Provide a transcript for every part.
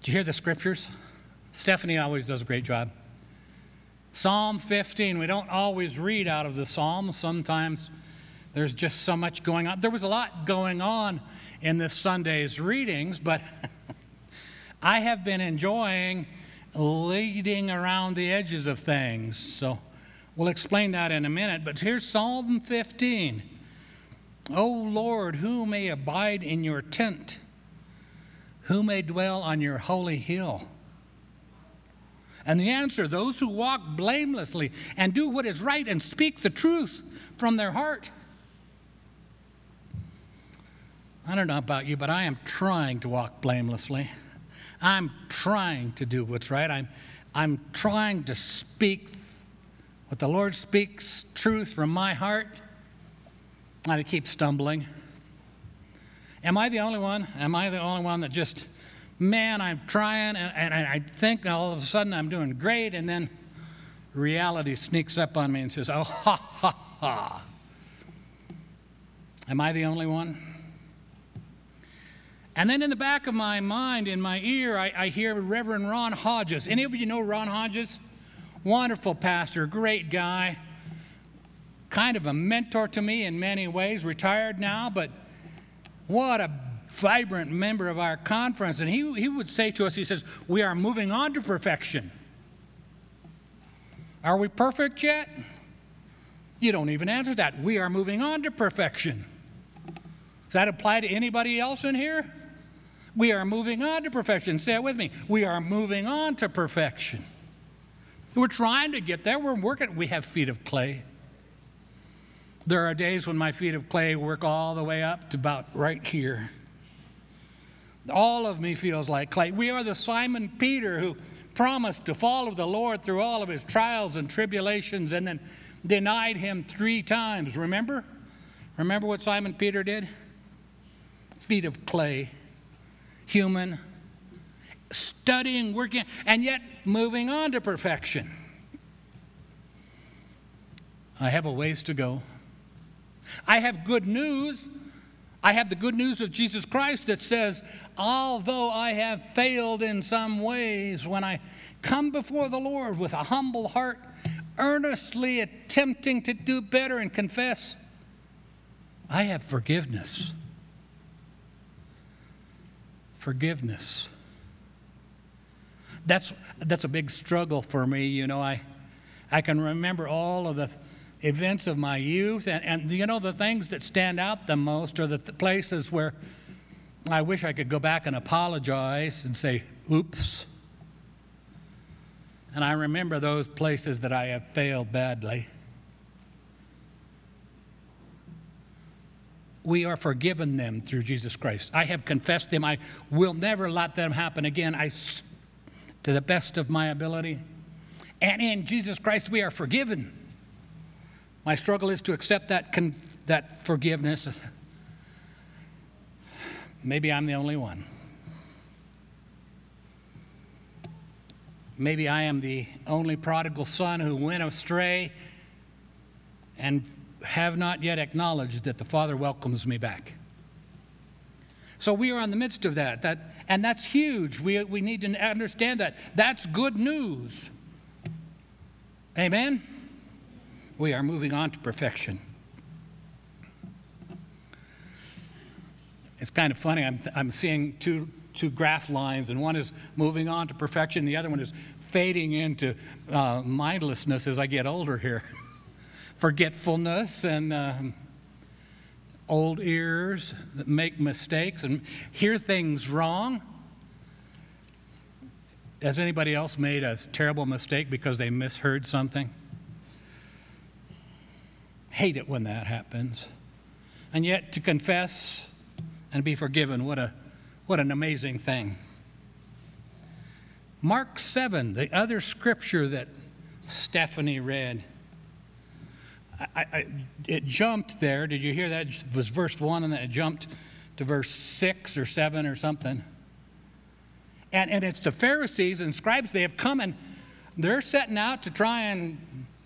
Did you hear the scriptures? Stephanie always does a great job. Psalm 15. We don't always read out of the Psalms. Sometimes there's just so much going on. There was a lot going on in this Sunday's readings, but I have been enjoying leading around the edges of things. So we'll explain that in a minute. But here's Psalm 15. O Lord, who may abide in your tent? Who may dwell on your holy hill? And the answer, those who walk blamelessly and do what is right and speak the truth from their heart. I don't know about you, but I am trying to walk blamelessly. I'm trying to do what's right. I'm trying to speak what the Lord speaks, truth from my heart. And I keep stumbling. Am I the only one? Am I the only one that just, man, I'm trying and I think all of a sudden I'm doing great, and then reality sneaks up on me and says, oh, ha, ha, ha. Am I the only one? And then in the back of my mind, in my ear, I hear Reverend Ron Hodges. Any of you know Ron Hodges? Wonderful pastor, great guy, kind of a mentor to me in many ways, retired now, but what a vibrant member of our conference. And he would say to us, he says, we are moving on to perfection. Are we perfect yet? You don't even answer that. We are moving on to perfection. Does that apply to anybody else in here? We are moving on to perfection. Say it with me. We are moving on to perfection. We're trying to get there. We're working. We have feet of clay. There are days when my feet of clay work all the way up to about right here. All of me feels like clay. We are the Simon Peter who promised to follow the Lord through all of his trials and tribulations and then denied him 3 times. Remember? Remember what Simon Peter did? Feet of clay. Human, studying, working, and yet moving on to perfection. I have a ways to go. I have good news. I have the good news of Jesus Christ that says, although I have failed in some ways, when I come before the Lord with a humble heart, earnestly attempting to do better and confess, I have forgiveness. Forgiveness. That's a big struggle for me. You know, I can remember all of the events of my youth, and you know, the things that stand out the most are the places where I wish I could go back and apologize and say, oops. And I remember those places that I have failed badly. We are forgiven them through Jesus Christ. I have confessed them. I will never let them happen again. To the best of my ability. And in Jesus Christ, we are forgiven. My struggle is to accept that forgiveness. Maybe I'm the only one. Maybe I am the only prodigal son who went astray and have not yet acknowledged that the Father welcomes me back. So we are in the midst of that, and that's huge. We need to understand that. That's good news. Amen? We are moving on to perfection. It's kind of funny. I'm seeing two graph lines, and one is moving on to perfection. The other one is fading into mindlessness as I get older here. Forgetfulness and old ears that make mistakes and hear things wrong. Has anybody else made a terrible mistake because they misheard something? Hate it when that happens. And yet to confess and be forgiven, what an amazing thing. Mark 7, the other scripture that Stephanie read. It jumped there. Did you hear that? It was verse 1, and then it jumped to verse 6 or 7 or something. And it's the Pharisees and scribes. They have come and they're setting out to try and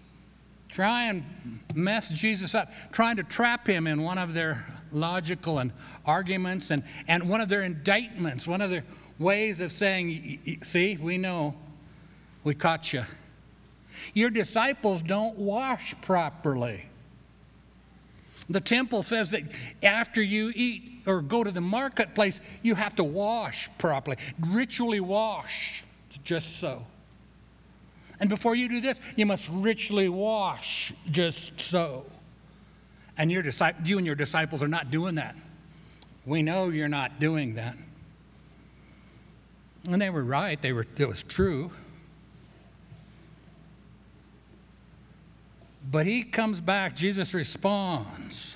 mess Jesus up, trying to trap him in one of their logical and arguments and one of their indictments, one of ways of saying, see, we know, we caught you. Your disciples don't wash properly. The temple says that after you eat or go to the marketplace, you have to wash properly, ritually wash, just so. And before you do this, you must ritually wash, just so. And you and your disciples are not doing that. We know you're not doing that. And they were right. It was true. But he comes back, Jesus responds.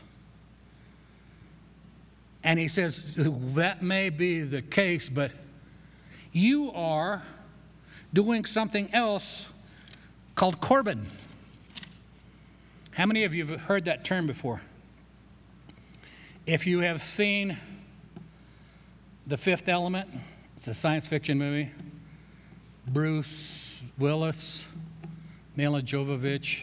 And he says, that may be the case, but you are doing something else called Corban. How many of you have heard that term before? If you have seen The Fifth Element, it's a science fiction movie. Bruce Willis, Mila Jovovich.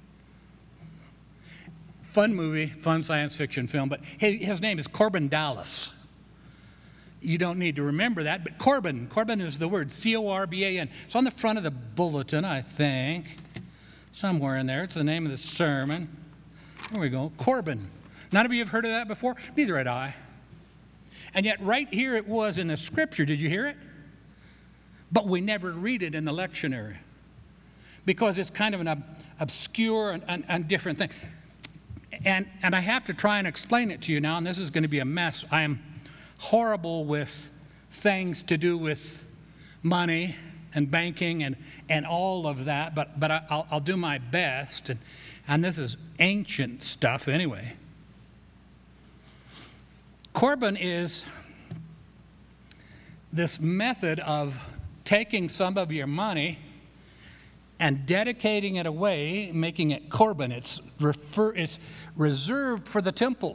Fun movie, fun science fiction film, but his name is Corbin Dallas. You don't need to remember that, but Corban is the word, C-O-R-B-A-N. It's on the front of the bulletin, I think, somewhere in there. It's the name of the sermon. There we go, Corban. None of you have heard of that before? Neither had I. And yet right here it was in the scripture. Did you hear it? But we never read it in the lectionary because it's kind of an obscure and different thing. And I have to try and explain it to you now, and this is going to be a mess. I am horrible with things to do with money and banking and all of that, but I'll do my best. And this is ancient stuff anyway. Corban is this method of taking some of your money and dedicating it away, making it Corban. It's reserved for the temple.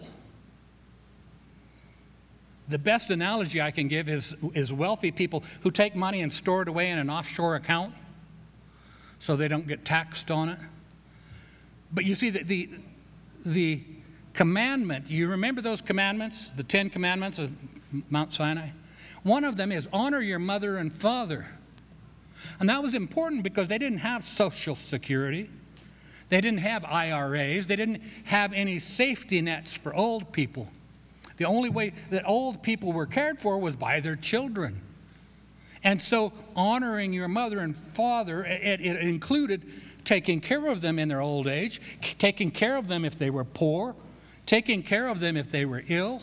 The best analogy I can give is wealthy people who take money and store it away in an offshore account so they don't get taxed on it. But you see, the commandment, you remember those commandments, the 10 commandments of Mount Sinai? One of them is honor your mother and father. And that was important because they didn't have Social Security. They didn't have IRAs. They didn't have any safety nets for old people. The only way that old people were cared for was by their children. And so honoring your mother and father, it included taking care of them in their old age, taking care of them if they were poor, taking care of them if they were ill.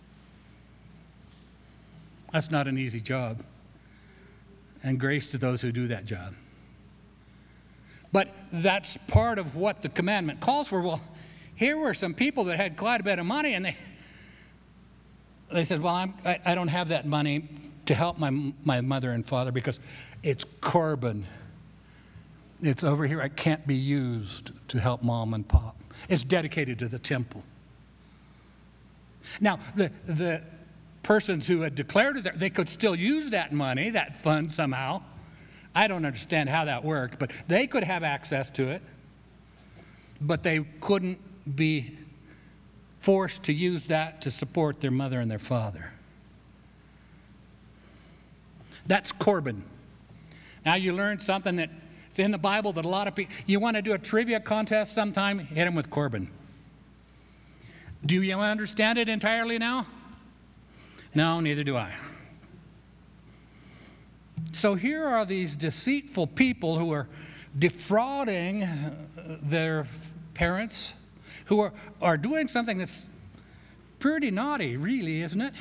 That's not an easy job. And grace to those who do that job. But that's part of what the commandment calls for. Well, here were some people that had quite a bit of money, and they said, well, I don't have that money to help my mother and father because it's Corban. It's over here. It can't be used to help mom and pop. It's dedicated to the temple. Now, the persons who had declared it, they could still use that money, that fund somehow. I don't understand how that worked, but they could have access to it. But they couldn't be forced to use that to support their mother and their father. That's Corban. Now you learned something that's in the Bible that a lot of people, you want to do a trivia contest sometime, hit them with Corban. Do you understand it entirely now? No, neither do I. So here are these deceitful people who are defrauding their parents, who are doing something that's pretty naughty, really, isn't it?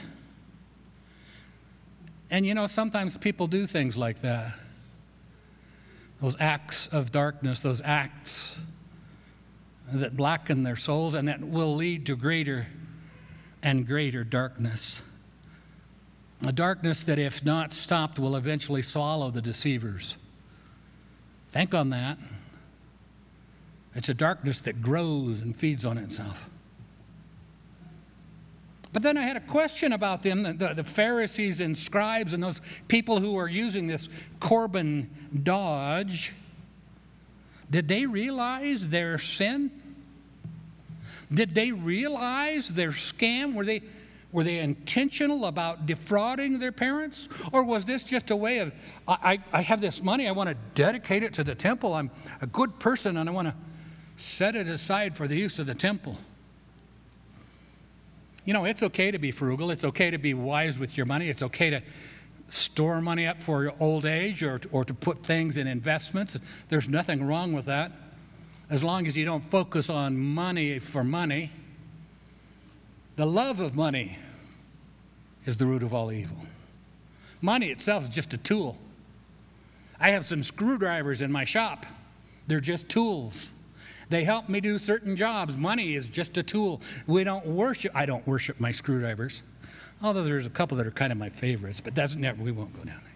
And you know, sometimes people do things like that. Those acts of darkness, those acts that blacken their souls and that will lead to greater and greater darkness. A darkness that, if not stopped, will eventually swallow the deceivers. Think on that. It's a darkness that grows and feeds on itself. But then I had a question about them, the Pharisees and scribes and those people who are using this Corban dodge. Did they realize their sin? Did they realize their scam? Were they intentional about defrauding their parents? Or was this just a way of, I have this money, I want to dedicate it to the temple. I'm a good person and I want to set it aside for the use of the temple. You know, it's okay to be frugal. It's okay to be wise with your money. It's okay to store money up for your old age or to put things in investments. There's nothing wrong with that, as long as you don't focus on money for money. The love of money is the root of all evil. Money itself is just a tool. I have some screwdrivers in my shop. They're just tools. They help me do certain jobs. Money is just a tool. I don't worship my screwdrivers, although there's a couple that are kind of my favorites, but we won't go down there.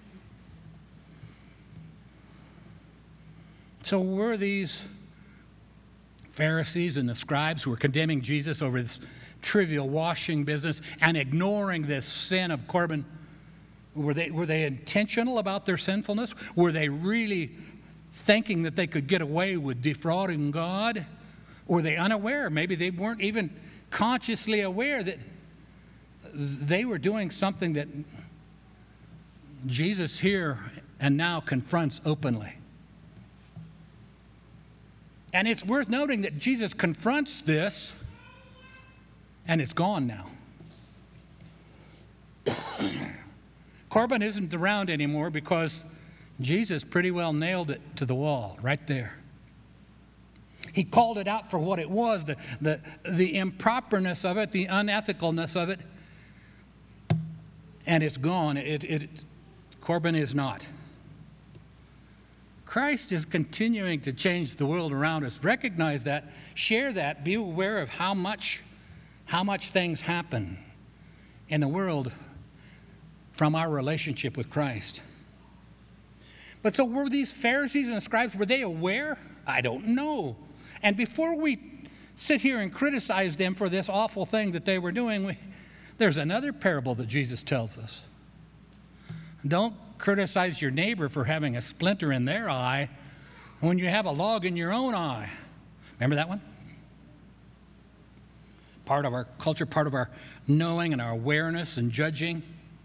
So were these Pharisees and the scribes who were condemning Jesus over this trivial washing business and ignoring this sin of Corban, were they intentional about their sinfulness? Were they really thinking that they could get away with defrauding God? Or were they unaware? Maybe they weren't even consciously aware that they were doing something that Jesus here and now confronts openly. And it's worth noting that Jesus confronts this, and it's gone now. Corban isn't around anymore because Jesus pretty well nailed it to the wall right there. He called it out for what it was, the improperness of it, the unethicalness of it, and it's gone. Corban is not. Christ is continuing to change the world around us. Recognize that, share that, be aware of how much things happen in the world from our relationship with Christ. But so were these Pharisees and the scribes, were they aware? I don't know. And before we sit here and criticize them for this awful thing that they were doing, there's another parable that Jesus tells us. Don't criticize your neighbor for having a splinter in their eye when you have a log in your own eye. Remember that one? Part of our culture, part of our knowing and our awareness and judging.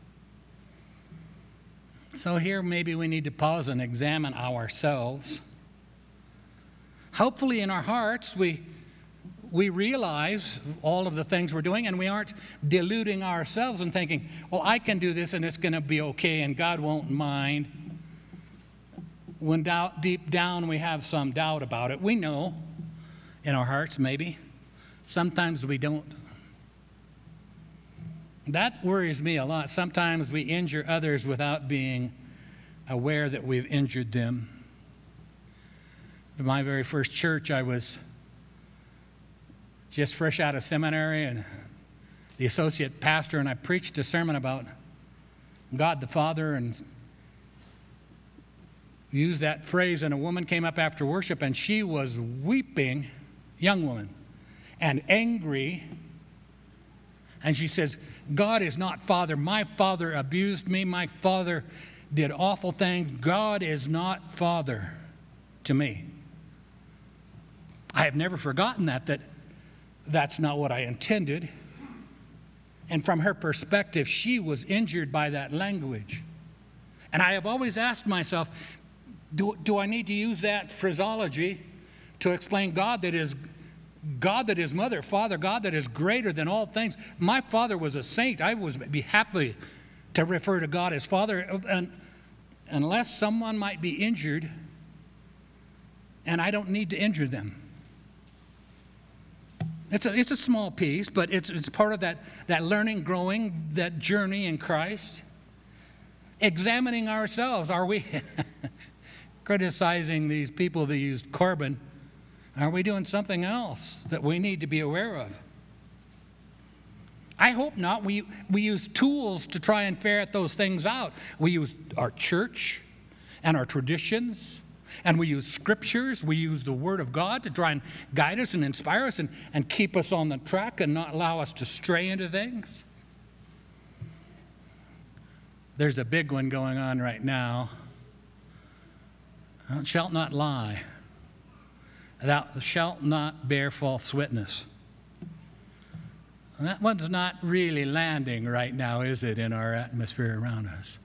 So here maybe we need to pause and examine ourselves. Hopefully in our hearts we realize all of the things we're doing, and we aren't deluding ourselves and thinking, well, I can do this and it's going to be okay and God won't mind. When deep down we have some doubt about it. We know in our hearts maybe. Sometimes we don't. That worries me a lot. Sometimes we injure others without being aware that we've injured them. In my very first church, I was just fresh out of seminary and the associate pastor, and I preached a sermon about God the Father and used that phrase, and a woman came up after worship and she was weeping, young woman, and angry, and she says, God is not Father. My father abused me. My father did awful things. God is not Father to me. I have never forgotten that's not what I intended. And from her perspective, she was injured by that language. And I have always asked myself, do I need to use that phraseology to explain God that is Mother, Father, God that is greater than all things? My father was a saint. I would be happy to refer to God as Father, and unless someone might be injured, and I don't need to injure them. It's a small piece, but it's part of that learning, growing, that journey in Christ. Examining ourselves. Are we criticizing these people that used Corban? Are we doing something else that we need to be aware of? I hope not. We use tools to try and ferret those things out. We use our church and our traditions, and we use scriptures. We use the Word of God to try and guide us and inspire us and keep us on the track and not allow us to stray into things. There's a big one going on right now. Thou shalt not lie. Thou shalt not bear false witness. that one's not really landing right now, is it, in our atmosphere around us?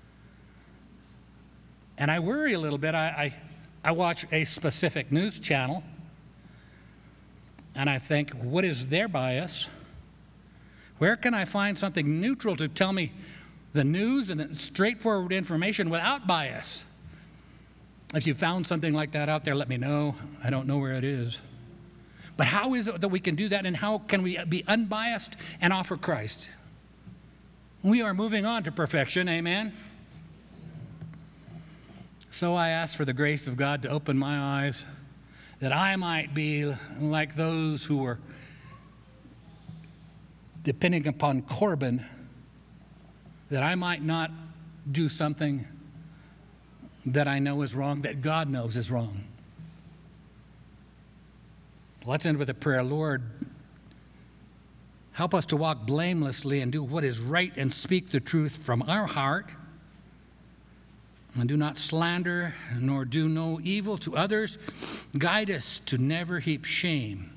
And I worry a little bit. I watch a specific news channel, and I think, what is their bias? Where can I find something neutral to tell me the news and straightforward information without bias? If you found something like that out there, let me know. I don't know where it is. But how is it that we can do that, and how can we be unbiased and offer Christ? We are moving on to perfection, amen? So I ask for the grace of God to open my eyes, that I might be like those who were depending upon Corban, that I might not do something that I know is wrong, that God knows is wrong. Let's end with a prayer. Lord, help us to walk blamelessly and do what is right and speak the truth from our heart, and do not slander nor do no evil to others. Guide us to never heap shame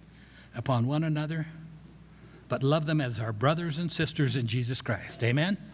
upon one another, but love them as our brothers and sisters in Jesus Christ. Amen.